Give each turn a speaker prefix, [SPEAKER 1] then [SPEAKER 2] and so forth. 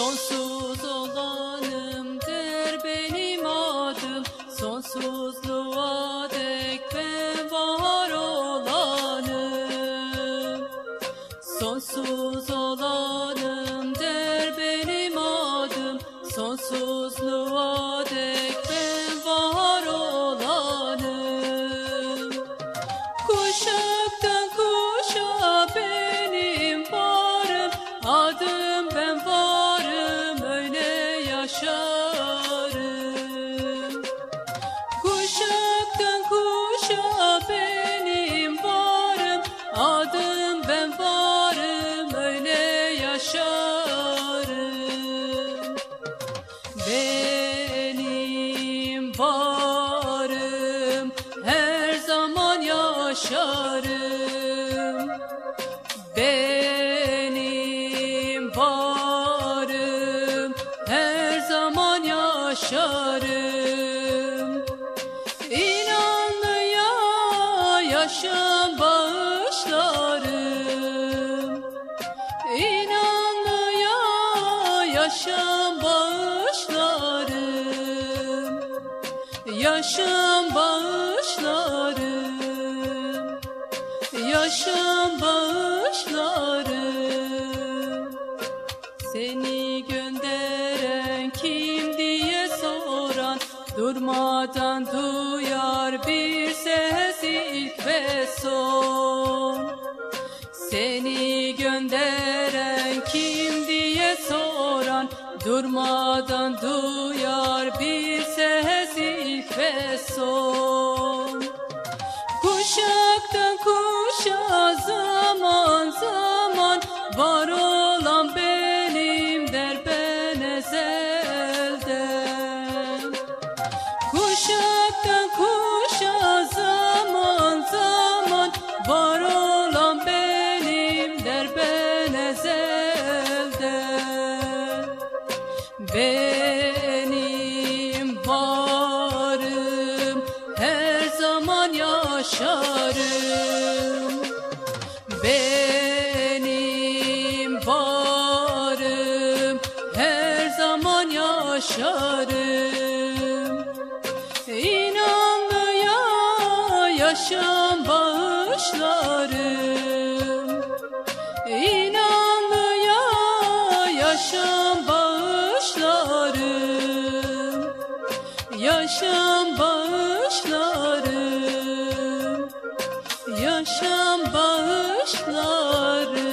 [SPEAKER 1] Sonsuz olanımdır benim adım, sonsuzluğa dek ben var olanım. Sonsuz olanımdır benim adım, sonsuzluğa dek ben var olanım. Kuşaktan kuşa benim varım, adım ben varım, öyle yaşarım. Kuşaktan kuşa benim varım, adım ben varım, öyle yaşarım. Benim varım her zaman yaşarım. Benim varım her zaman yaşarım. İnanlıya yaşam bağışlarım. İnanlıya yaşam bağışlarım. Yaşam bağışlarım. Yaşam bağışlarım. Seni gönderen kim diye soran, durmadan duyar bir ses ilk ve son. Seni gönderen kim diye soran, durmadan duyar bir ses ilk ve son. Kuşaktan kuşa zaman zaman var olan benim der ben ezelden. Kuşaktan kuşa zaman zaman var olan benim der ben ezelden. Benim varım her zaman yaşarım. Benim varım her zaman yaşarım. İnanlıya yaşam bağışlarım. İnanlıya yaşam bağışlarım. Yaşam bağışlarım. Yaşam bağışlarım.